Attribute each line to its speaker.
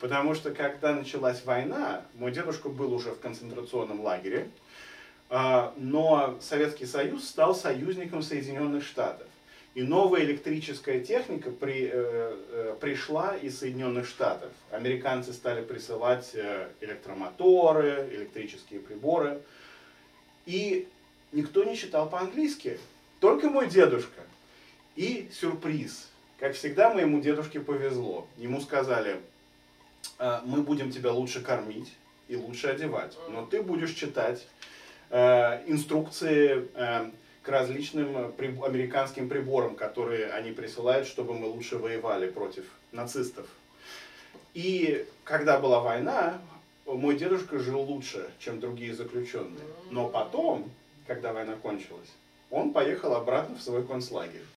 Speaker 1: Потому что, когда началась война, мой дедушка был уже в концентрационном лагере, но Советский Союз стал союзником Соединенных Штатов. И новая электрическая техника пришла из Соединенных Штатов. Американцы стали присылать электромоторы, электрические приборы. И никто не читал по-английски, только мой дедушка. И сюрприз. Как всегда, моему дедушке повезло. Ему сказали: мы будем тебя лучше кормить и лучше одевать, но ты будешь читать инструкции к различным американским приборам, которые они присылают, чтобы мы лучше воевали против нацистов. И когда была война, мой дедушка жил лучше, чем другие заключенные. Но потом, когда война кончилась, он поехал обратно в свой концлагерь.